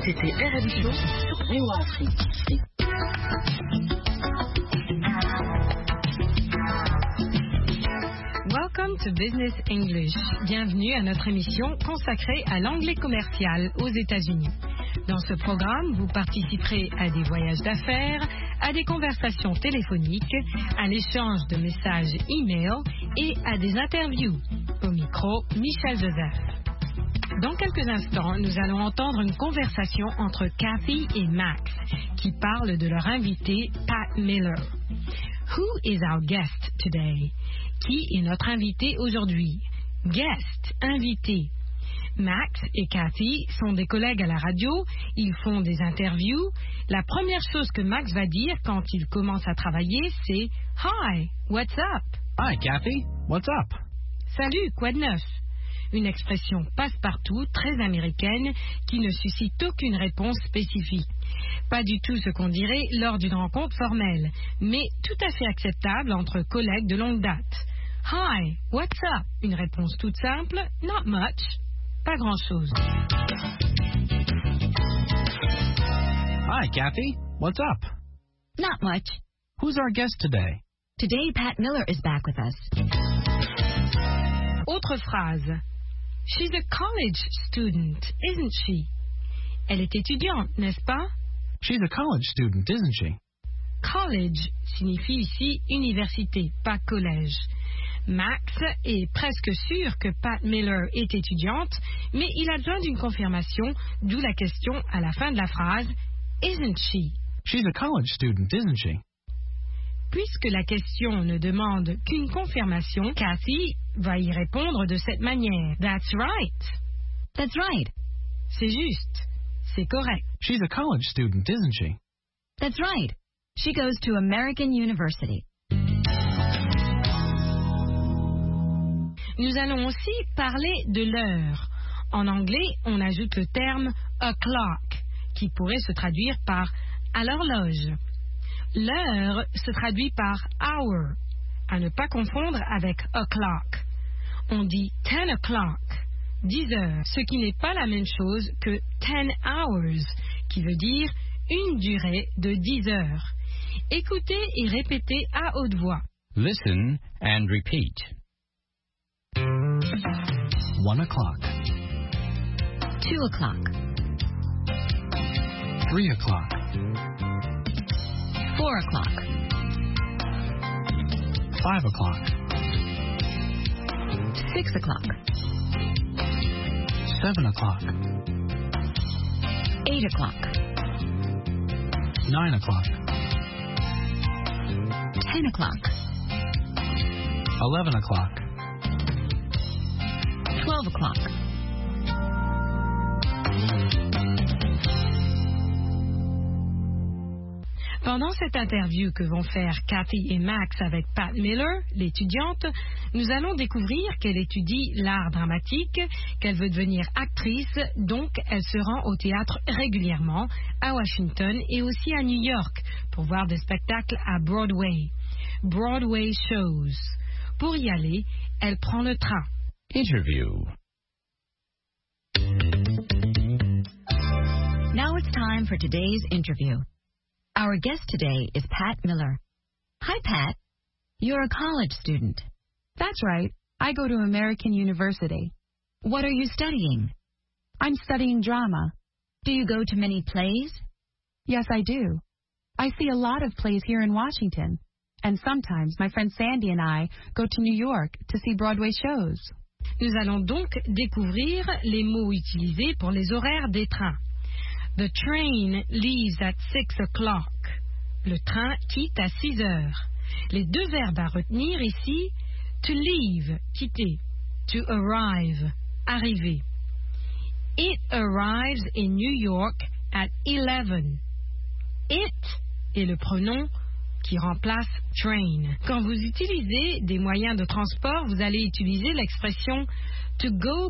C'était RM Show sur VOA Afrique. Welcome to Business English. Bienvenue à notre émission consacrée à l'anglais commercial aux États-Unis. Dans ce programme, vous participerez à des voyages d'affaires, à des conversations téléphoniques, à l'échange de messages e-mail et à des interviews. Au micro, Michel Joseph. Dans quelques instants, nous allons entendre une conversation entre Cathy et Max qui parlent de leur invité Pat Miller. Who is our guest today? Qui est notre invité aujourd'hui? Guest, invité. Max et Cathy sont des collègues à la radio, ils font des interviews. La première chose que Max va dire quand il commence à travailler, c'est « Hi, what's up? » Hi, Cathy, what's up? Salut, quoi de neuf? Une expression passe-partout, très américaine, qui ne suscite aucune réponse spécifique. Pas du tout ce qu'on dirait lors d'une rencontre formelle, mais tout à fait acceptable entre collègues de longue date. « Hi, what's up? » Une réponse toute simple, « Not much. » Pas grand-chose. Hi, Cathy. What's up? Not much. Who's our guest today? Today, Pat Miller is back with us. Autre phrase. She's a college student, isn't she? Elle est étudiante, n'est-ce pas? She's a college student, isn't she? College signifie ici université, pas collège. Max est presque sûr que Pat Miller est étudiante, mais il a besoin d'une confirmation, d'où la question à la fin de la phrase « Isn't she ?» She's a college student, isn't she? Puisque la question ne demande qu'une confirmation, Cathy va y répondre de cette manière « That's right ». That's right. C'est juste. C'est correct. She's a college student, isn't she? That's right. She goes to American University. Nous allons aussi parler de l'heure. En anglais, on ajoute le terme « o'clock » qui pourrait se traduire par « à l'horloge ». L'heure se traduit par « hour », à ne pas confondre avec « o'clock ». On dit « 10 o'clock », 10 heures, ce qui n'est pas la même chose que « 10 hours », qui veut dire une durée de 10 heures. Écoutez et répétez à haute voix. Listen and repeat. 1 o'clock. 2 o'clock. 3 o'clock. 4 o'clock. 5 o'clock. 6 o'clock. 7 o'clock. 8 o'clock. 9 o'clock. 10 o'clock. 11 o'clock. 12 o'clock. Pendant cette interview que vont faire Cathy et Max avec Pat Miller, l'étudiante, nous allons découvrir qu'elle étudie l'art dramatique, qu'elle veut devenir actrice, donc elle se rend au théâtre régulièrement, à Washington et aussi à New York, pour voir des spectacles à Broadway. Broadway shows. Pour y aller, elle prend le train. Interview. Now it's time for today's interview. Our guest today is Pat Miller. Hi, Pat. You're a college student. That's right. I go to American University. What are you studying? I'm studying drama. Do you go to many plays? Yes, I do. I see a lot of plays here in Washington. And sometimes my friend Sandy and I go to New York to see Broadway shows. Nous allons donc découvrir les mots utilisés pour les horaires des trains. The train leaves at 6 o'clock. Le train quitte à 6 heures. Les deux verbes à retenir ici, to leave, quitter, to arrive, arriver. It arrives in New York at 11. It est le pronom qui remplace train. Quand vous utilisez des moyens de transport, vous allez utiliser l'expression to go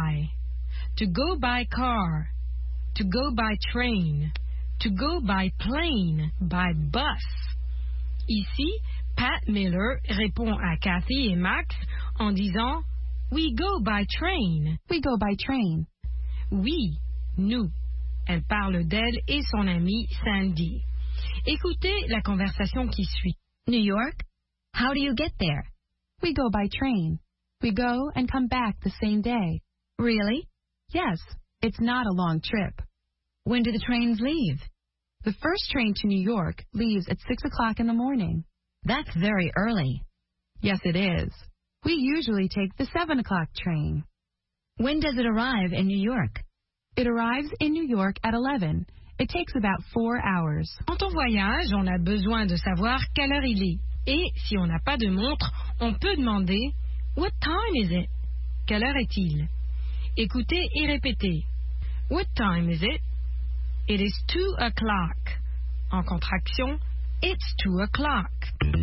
by car, to go by train, to go by plane, by bus. Ici, Pat Miller répond à Cathy et Max en disant We go by train. We go by train. Oui, nous. Elle parle d'elle et son amie Sandy. Écoutez la conversation qui suit. New York? How do you get there? We go by train. We go and come back the same day. Really? Yes, it's not a long trip. When do the trains leave? The first train to New York leaves at 6 o'clock in the morning. That's very early. Yes, it is. We usually take the 7 o'clock train. When does it arrive in New York? It arrives in New York at 11. It takes about 4 hours. Quand on voyage, on a besoin de savoir quelle heure il est. Et si on n'a pas de montre, on peut demander « What time is it ?» Quelle heure est-il? Écoutez et répétez. What time is it? It is 2 o'clock. En contraction, it's 2 o'clock.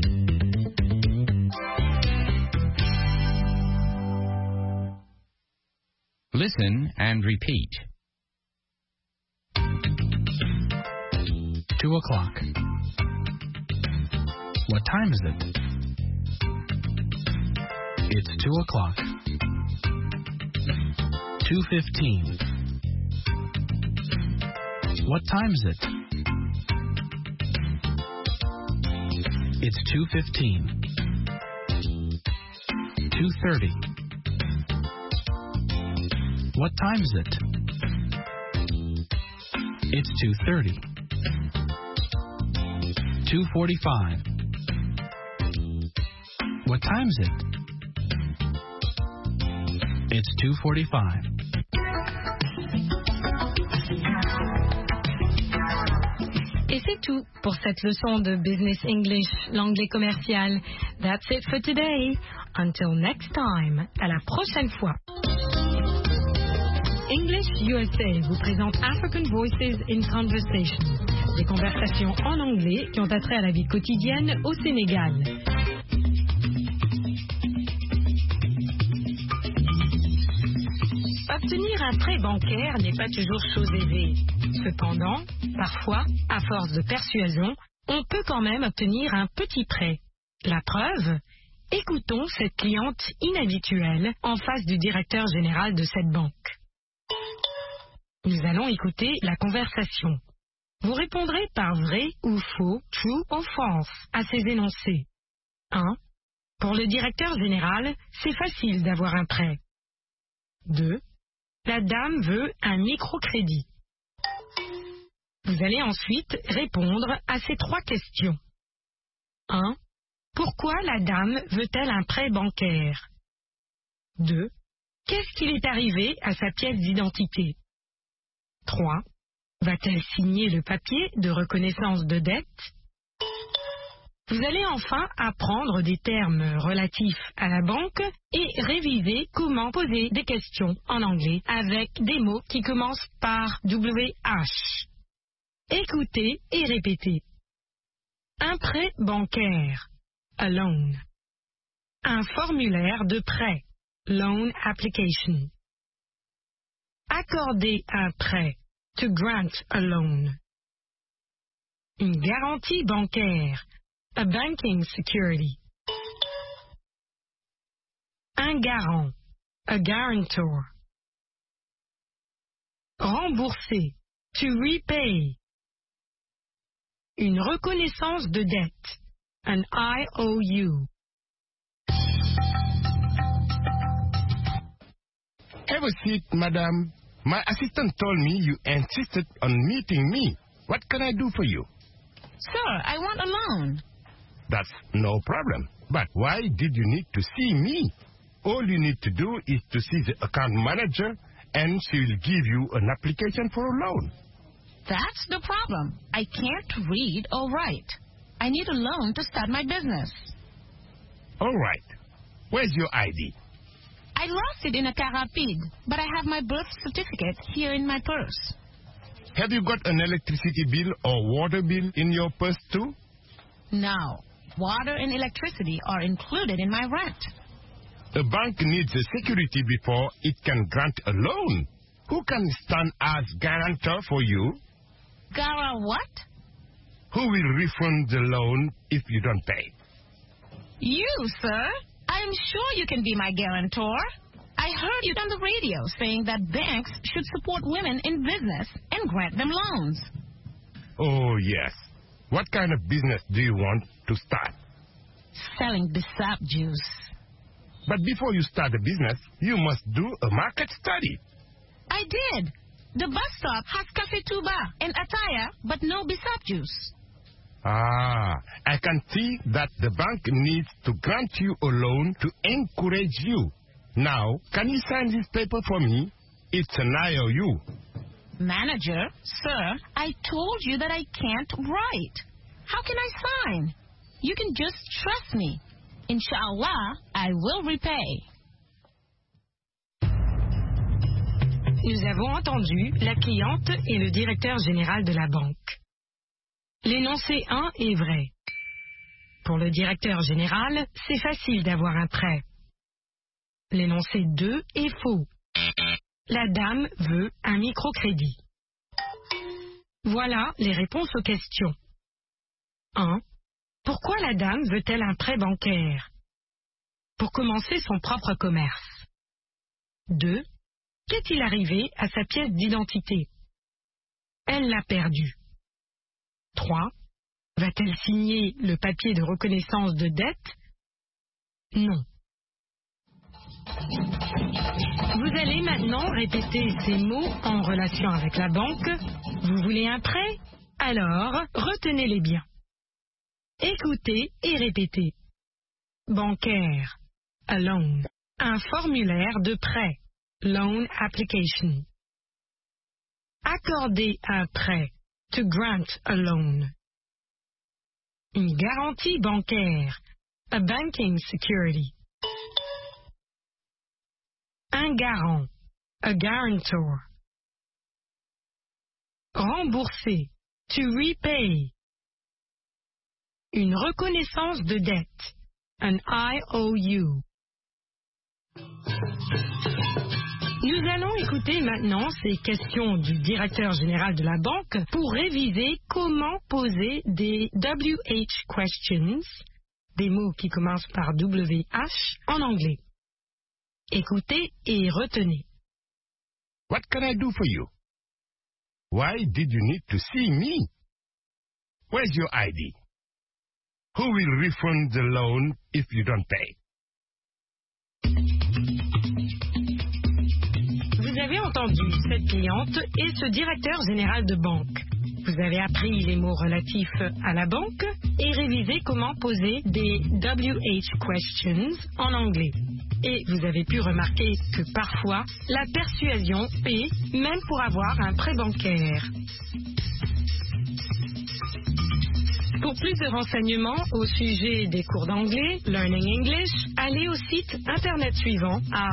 Listen and repeat. 2 o'clock. What time is it? It's 2 o'clock. 2:15. What time is it? It's 2:15. 2:30. What time is it? It's 2:30. 2:45. What time is it? It's 2:45. Et c'est tout pour cette leçon de Business English, l'anglais commercial. That's it for today. Until next time. À la prochaine fois. English USA vous présente African Voices in Conversation. Des conversations en anglais qui ont attrait à la vie quotidienne au Sénégal. Obtenir un prêt bancaire n'est pas toujours chose aisée. Cependant, parfois, à force de persuasion, on peut quand même obtenir un petit prêt. La preuve? Écoutons cette cliente inhabituelle en face du directeur général de cette banque. Nous allons écouter la conversation. Vous répondrez par vrai ou faux, true or false, à ces énoncés. 1. Pour le directeur général, c'est facile d'avoir un prêt. 2. La dame veut un microcrédit. Vous allez ensuite répondre à ces 3 questions. 1. Pourquoi la dame veut-elle un prêt bancaire? 2. Qu'est-ce qu'il est arrivé à sa pièce d'identité? 3. Va-t-elle signer le papier de reconnaissance de dette? Vous allez enfin apprendre des termes relatifs à la banque et réviser comment poser des questions en anglais avec des mots qui commencent par WH. Écoutez et répétez. Un prêt bancaire, a loan. Un formulaire de prêt, loan application. Accorder un prêt, to grant a loan. Une garantie bancaire, a banking security. Un garant, a guarantor. Rembourser, to repay. Une reconnaissance de dette, an IOU. Have a seat, madam. My assistant told me you insisted on meeting me. What can I do for you? Sir, I want a loan. That's no problem. But why did you need to see me? All you need to do is to see the account manager, and she will give you an application for a loan. That's the problem. I can't read or write. I need a loan to start my business. All right. Where's your ID? I lost it in a car rapide, but I have my birth certificate here in my purse. Have you got an electricity bill or water bill in your purse too? No. Water and electricity are included in my rent. A bank needs a security before it can grant a loan. Who can stand as guarantor for you? Gara what? Who will refund the loan if you don't pay? You, sir. I'm sure you can be my guarantor. I heard you on the radio saying that banks should support women in business and grant them loans. Oh, yes. What kind of business do you want to start? Selling Bissap juice. But before you start a business, you must do a market study. I did. The bus stop has Cafe Tuba and Ataya, but no Bissap juice. Ah, I can see that the bank needs to grant you a loan to encourage you. Now, can you sign this paper for me? It's an IOU. Manager, sir, I told you that I can't write. How can I sign? You can just trust me. Inshallah, I will repay. Nous avons entendu la cliente et le directeur général de la banque. L'énoncé 1 est vrai. Pour le directeur général, c'est facile d'avoir un prêt. L'énoncé 2 est faux. La dame veut un microcrédit. Voilà les réponses aux questions. 1. Pourquoi la dame veut-elle un prêt bancaire? Pour commencer son propre commerce. 2. Qu'est-il arrivé à sa pièce d'identité? Elle l'a perdue. 3. Va-t-elle signer le papier de reconnaissance de dette? Non. Vous allez maintenant répéter ces mots en relation avec la banque. Vous voulez un prêt? Alors, retenez-les bien. Écoutez et répétez. Bancaire, a loan. Un formulaire de prêt, loan application. Accorder un prêt, to grant a loan. Une garantie bancaire, a banking security. Un garant, a guarantor. Rembourser, to repay. Une reconnaissance de dette, an IOU. Nous allons écouter maintenant ces questions du directeur général de la banque pour réviser comment poser des WH questions, des mots qui commencent par WH, en anglais. Écoutez et retenez. What can I do for you? Why did you need to see me? Where's your ID? Who will refund the loan if you don't pay? Vous avez entendu cette cliente et ce directeur général de banque. Vous avez appris les mots relatifs à la banque et révisé comment poser des WH questions en anglais. Et vous avez pu remarquer que parfois, la persuasion paie même pour avoir un prêt bancaire. Pour plus de renseignements au sujet des cours d'anglais, Learning English, allez au site internet suivant à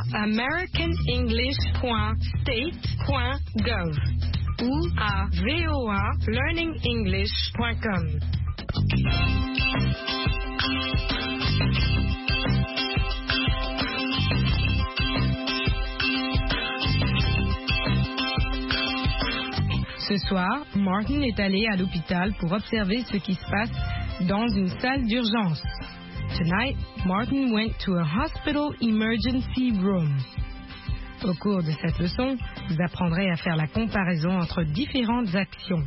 americanenglish.state.gov ou à voalearningenglish.com. Ce soir, Martin est allé à l'hôpital pour observer ce qui se passe dans une salle d'urgence. Tonight, Martin went to a hospital emergency room. Au cours de cette leçon, vous apprendrez à faire la comparaison entre différentes actions.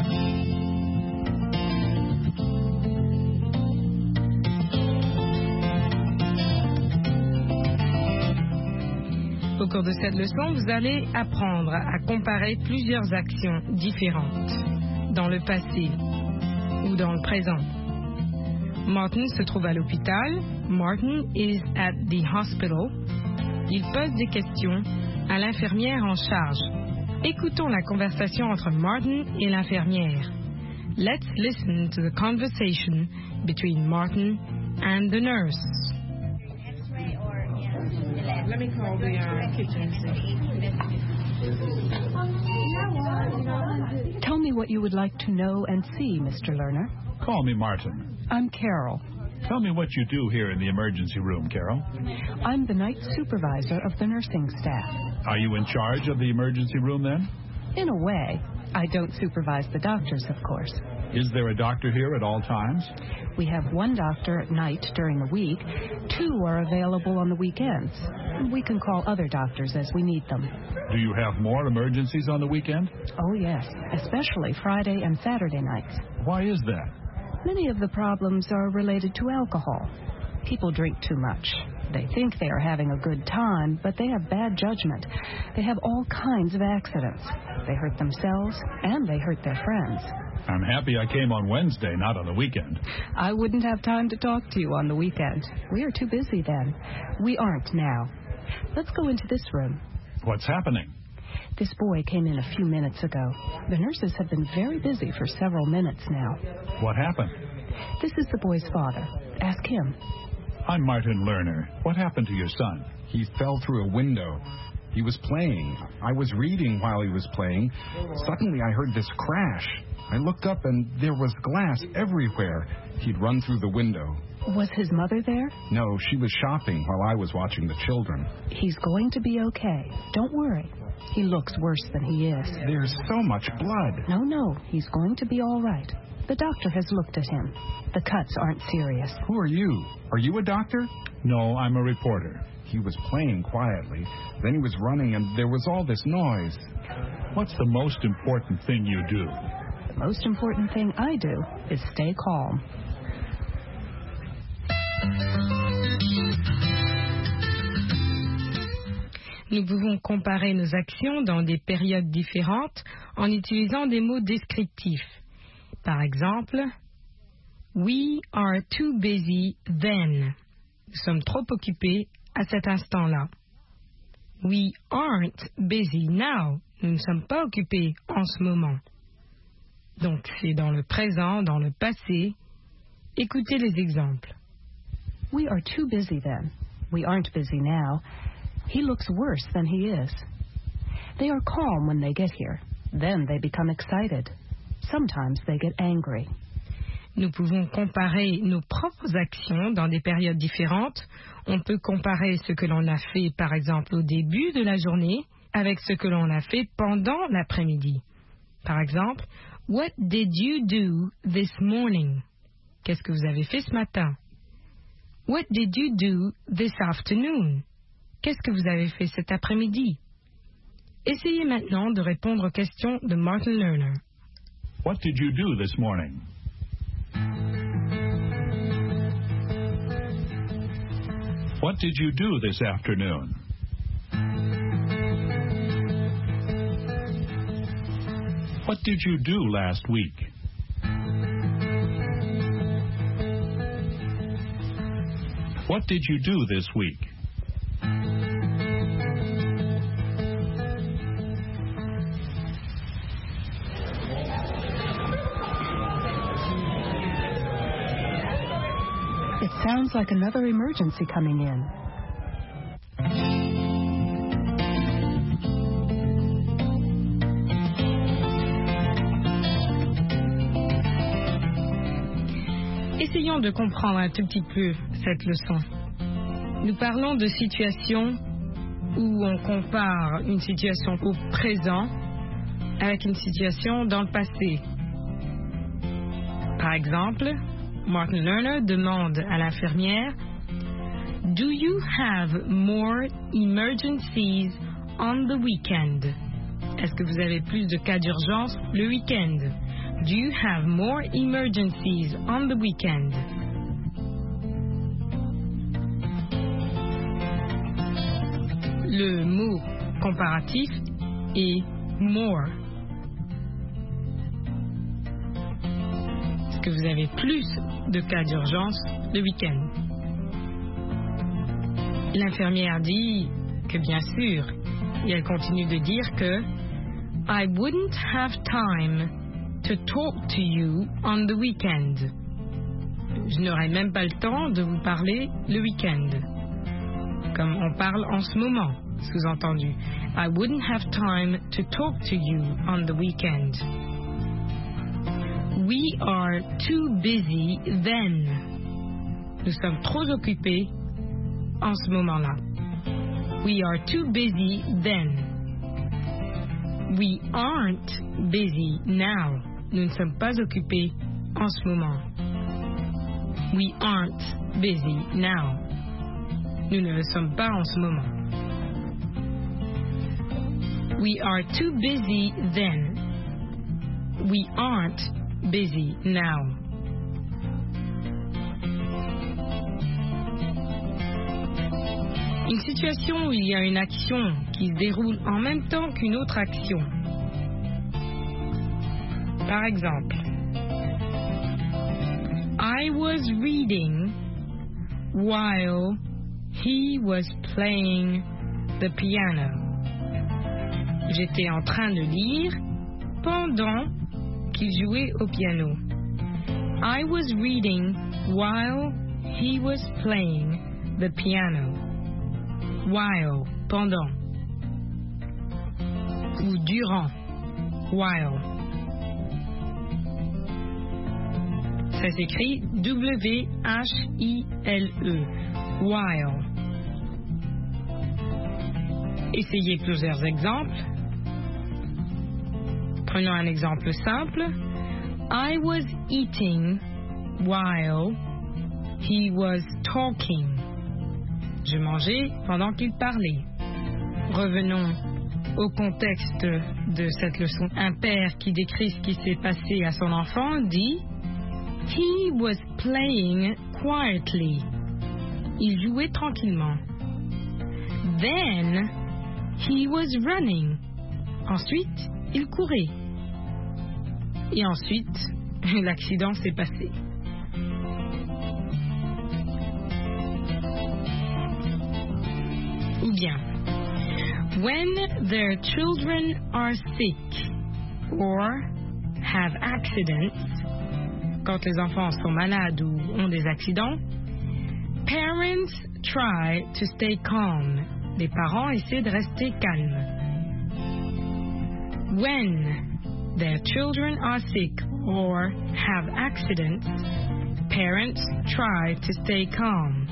Au cours de cette leçon, vous allez apprendre à comparer plusieurs actions différentes dans le passé ou dans le présent. Martin se trouve à l'hôpital. Martin is at the hospital. Il pose des questions à l'infirmière en charge. Écoutons la conversation entre Martin et l'infirmière. Let's listen to the conversation between Martin and the nurse. Let me call the kitchen. Tell me what you would like to know and see, Mr. Lerner. Call me Martin. I'm Carol. Tell me what you do here in the emergency room, Carol. I'm the night supervisor of the nursing staff. Are you in charge of the emergency room then? In a way. I don't supervise the doctors, of course. Is there a doctor here at all times? We have one doctor at night during the week. 2 are available on the weekends. We can call other doctors as we need them. Do you have more emergencies on the weekend? Oh, yes, especially Friday and Saturday nights. Why is that? Many of the problems are related to alcohol. People drink too much. They think they are having a good time, but they have bad judgment. They have all kinds of accidents. They hurt themselves, and they hurt their friends. I'm happy I came on Wednesday, not on the weekend. I wouldn't have time to talk to you on the weekend. We are too busy then. We aren't now. Let's go into this room. What's happening? This boy came in a few minutes ago. The nurses have been very busy for several minutes now. What happened? This is the boy's father. Ask him. I'm Martin Lerner. What happened to your son? He fell through a window. He was playing. I was reading while he was playing. Suddenly I heard this crash. I looked up and there was glass everywhere. He'd run through the window. Was his mother there? No, she was shopping while I was watching the children. He's going to be okay. Don't worry. He looks worse than he is. There's so much blood. No. He's going to be all right. The doctor has looked at him. The cuts aren't serious. Who are you? Are you a doctor? No, I'm a reporter. He was playing quietly. Then he was running and there was all this noise. What's the most important thing you do? The most important thing I do is stay calm. Nous pouvons comparer nos actions dans des périodes différentes en utilisant des mots descriptifs. Par exemple, we are too busy then. Nous sommes trop occupés à cet instant-là. We aren't busy now. Nous ne sommes pas occupés en ce moment. Donc, c'est dans le présent, dans le passé. Écoutez les exemples. We are too busy then. We aren't busy now. He looks worse than he is. They are calm when they get here. Then they become excited. Sometimes they get angry. Nous pouvons comparer nos propres actions dans des périodes différentes. On peut comparer ce que l'on a fait, par exemple, au début de la journée avec ce que l'on a fait pendant l'après-midi. Par exemple, What did you do this morning? Qu'est-ce que vous avez fait ce matin? What did you do this afternoon? Qu'est-ce que vous avez fait cet après-midi? Essayez maintenant de répondre aux questions de Martin Lerner. What did you do this morning? What did you do this afternoon? What did you do last week? What did you do this week? It sounds like another emergency coming in. Essayons de comprendre un tout petit peu cette leçon. Nous parlons de situations où on compare une situation au présent avec une situation dans le passé. Par exemple, Martin Lerner demande à l'infirmière « Do you have more emergencies on the weekend? » Est-ce que vous avez plus de cas d'urgence le week-end? Do you have more emergencies on the weekend? Le mot comparatif est more. Est-ce que vous avez plus de cas d'urgence le week-end? L'infirmière dit que bien sûr, et elle continue de dire que I wouldn't have time to talk to you on the weekend. Je n'aurai même pas le temps de vous parler le week-end. Comme on parle en ce moment, sous-entendu. I wouldn't have time to talk to you on the weekend. We are too busy then. Nous sommes trop occupés en ce moment-là. We are too busy then. We aren't busy now. Nous ne sommes pas occupés en ce moment. We aren't busy now. Nous ne le sommes pas en ce moment. We are too busy then. We aren't busy now. Une situation où il y a une action qui se déroule en même temps qu'une autre action. Par exemple, I was reading while he was playing the piano. J'étais en train de lire pendant qu'il jouait au piano. I was reading while he was playing the piano. While, pendant. Ou durant. While. Ça s'écrit W-H-I-L-E. While. Essayez plusieurs exemples. Prenons un exemple simple. I was eating while he was talking. Je mangeais pendant qu'il parlait. Revenons au contexte de cette leçon. Un père qui décrit ce qui s'est passé à son enfant dit He was playing quietly. Il jouait tranquillement. Then he was running. Ensuite, il courait. Et ensuite, l'accident s'est passé. Ou bien, when their children are sick or have accidents, quand les enfants sont malades ou ont des accidents, parents try to stay calm. Les parents essaient de rester calmes. When their children are sick or have accidents, parents try to stay calm.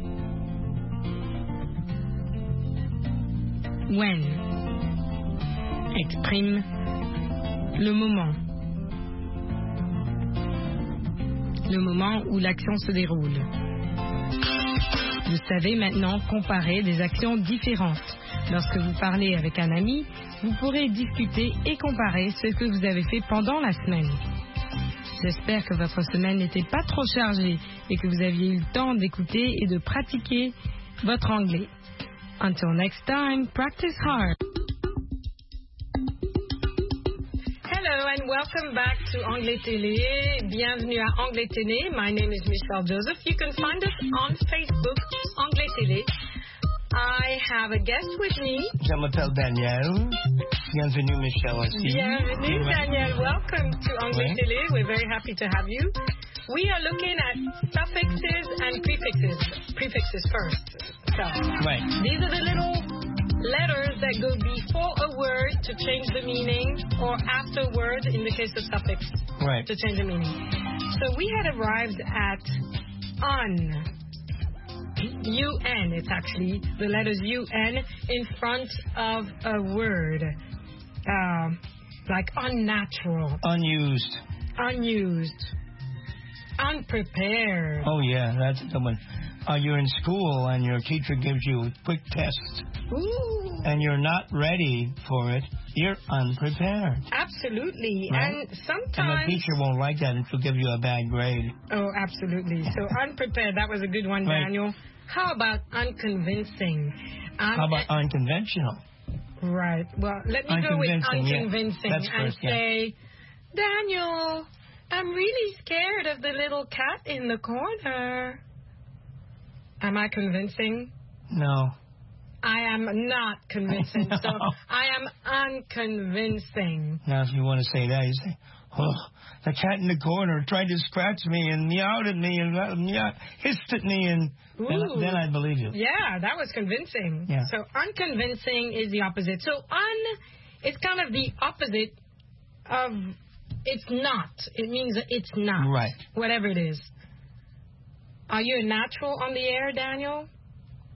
When exprime le moment où l'action se déroule. Vous savez maintenant comparer des actions différentes. Lorsque vous parlez avec un ami, vous pourrez discuter et comparer ce que vous avez fait pendant la semaine. J'espère que votre semaine n'était pas trop chargée et que vous aviez eu le temps d'écouter et de pratiquer votre anglais. Until next time, practice hard. Hello and welcome back to Anglais Télé. Bienvenue à Anglais Télé. My name is Michelle Joseph. You can find us on Facebook, Anglais Télé. I have a guest with me. Je m'appelle Daniel. Bienvenue, Michelle. Aussi. Bienvenue, Daniel. Welcome to Anglais Télé. We're very happy to have you. We are looking at suffixes and prefixes. Prefixes first. So, right. These are the little letters that go before a word to change the meaning, or after a word in the case of suffix to change the meaning. So we had arrived at un. UN, it's actually the letters UN in front of a word. Like unnatural. Unused. Unprepared. Oh, yeah, that's the one. You're in school and your teacher gives you a quick test. Ooh. And you're not ready for it. You're unprepared. Absolutely. Right? And sometimes... And the teacher won't like that and she'll give you a bad grade. Oh, absolutely. So unprepared, that was a good one, Daniel. How about unconvincing? How about unconventional? Right. Well, let me go with unconvincing and say, Daniel, I'm really scared of the little cat in the corner. Am I convincing? No. I am not convincing. No. So I am unconvincing. Now, if you want to say that, you say, oh, the cat in the corner tried to scratch me and meowed at me and hissed at me, and then I believe you. Yeah, that was convincing. Yeah. So unconvincing is the opposite. So it's kind of the opposite of it's not. It means it's not. Right. Whatever it is. Are you a natural on the air, Daniel?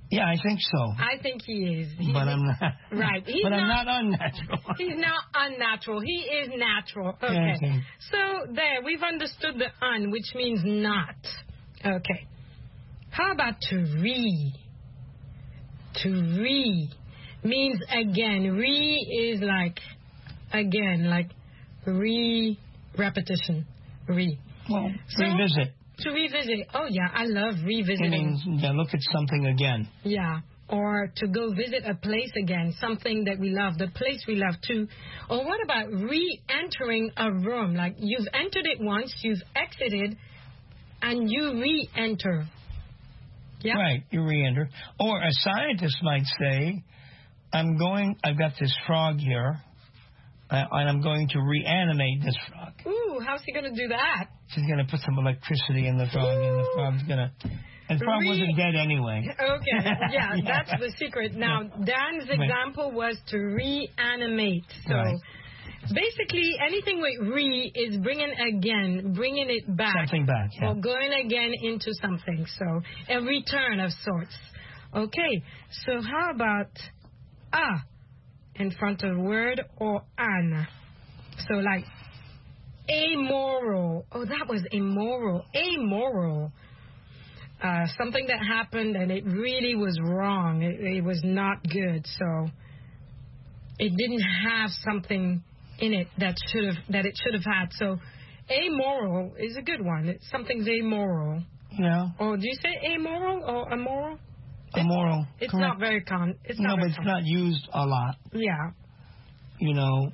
Yeah, I think so. I think he is. But I'm not. Right. But I'm not unnatural. He's not unnatural. He is natural. Okay. So there, we've understood the un, which means not. Okay. How about to re? To re means again. Re is like again, like repetition. Re. Well, revisit. To revisit. Oh, yeah, I love revisiting. It means look at something again. Yeah. Or to go visit a place again, something that we love, the place we love too. Or what about re-entering a room? Like you've entered it once, you've exited, and you re-enter. Yeah? Right, you re-enter. Or a scientist might say, I've got this frog here, and I'm going to reanimate this frog. Ooh, how's he going to do that? She's going to put some electricity in the frog, and the frog's going to... And the frog wasn't dead anyway. Okay, yeah, that's the secret. Now, Dan's example was to reanimate. So, basically, anything with re is bringing it back. Something back, yeah. Or going again into something. So, a return of sorts. Okay, so how about in front of word or an? So, like, amoral. Oh, that was immoral. Amoral. Something that happened and it really was wrong. It was not good. So it didn't have something in it that it should have had. So amoral is a good one. Something's amoral. Yeah. Or do you say amoral or immoral? Immoral. It's correct. not very common. But it's not used a lot. Yeah. You know.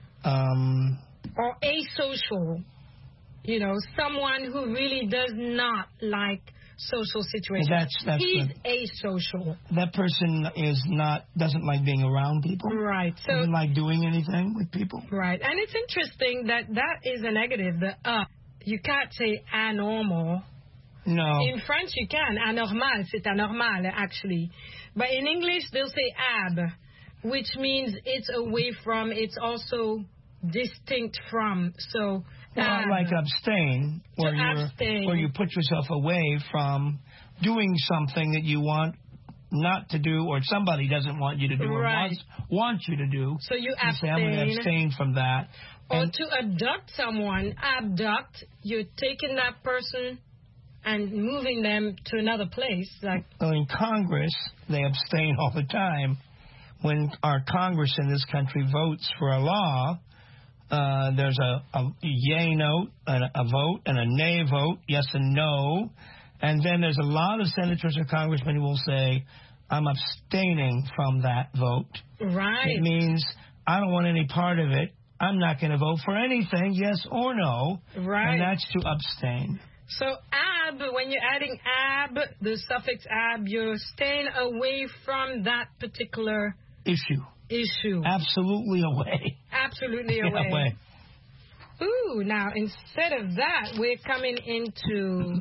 Or asocial. You know, someone who really does not like social situations. He's asocial. That person doesn't like being around people. Right. So doesn't like doing anything with people. Right. And it's interesting that is a negative. You can't say anormal. No. In French you can. Anormal, c'est anormal actually. But in English they'll say ab, which means it's away from, it's also distinct from. So like abstain, where you put yourself away from doing something that you want not to do, or somebody doesn't want you to do, or wants you to do. So you abstain. I'm going to abstain from that. Or to abduct someone, you're taking that person and moving them to another place. Like in Congress, they abstain all the time. When our Congress in this country votes for a law, there's a yay vote, and a vote, and a nay vote, yes and no. And then there's a lot of senators or congressmen who will say, I'm abstaining from that vote. Right. It means I don't want any part of it. I'm not going to vote for anything, yes or no. Right. And that's to abstain. So ab, when you're adding ab, the suffix ab, you're staying away from that particular issue. Absolutely away. Absolutely away. Ooh, now instead of that, we're coming into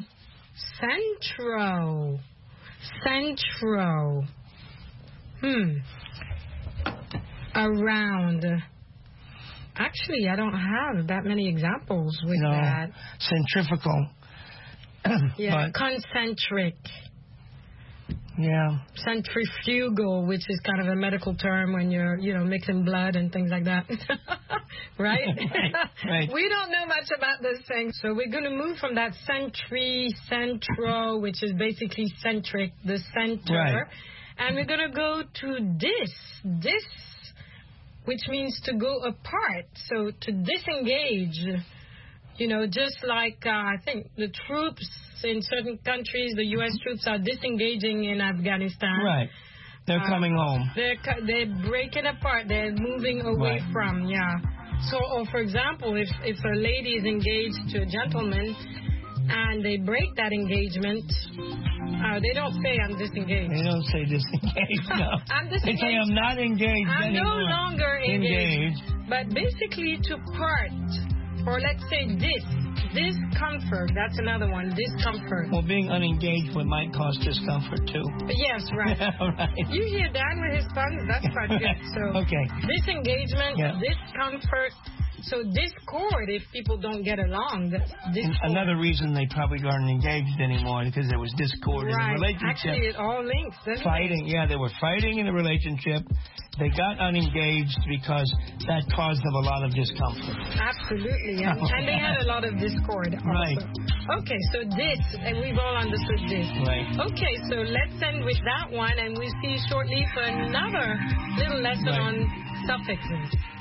centro. Centro. Around. Actually, I don't have that many examples with that. Centrifugal. Yeah, concentric. Yeah. Centrifugal, which is kind of a medical term when you're, mixing blood and things like that. Right? Right. We don't know much about this thing. So we're going to move from that centro, which is basically centric, the center. Right. And we're going to go to dis, which means to go apart. So to disengage. Just like I think the troops in certain countries, the U.S. troops are disengaging in Afghanistan. Right. They're coming home. They're breaking apart. They're moving away from, So, for example, if a lady is engaged to a gentleman and they break that engagement, they don't say I'm disengaged. They don't say disengaged, no. I'm disengaged. They say I'm not engaged anymore. I'm no longer engaged. But basically to part. Or let's say discomfort. That's another one, discomfort. Well, being unengaged might cause discomfort, too. Yes, right. Right. You hear Dan with his puns? That's quite good. So, okay. Disengagement, discomfort, So discord, if people don't get along, that's discord. Another reason they probably aren't engaged anymore because there was discord in the relationship. Actually, it all links. Fighting, they were fighting in the relationship. They got unengaged because that caused them a lot of discomfort. Absolutely, and they had a lot of discord also. Right. Okay, so and we've all understood this. Right. Okay, so let's end with that one, and we'll see you shortly for another little lesson on suffixes.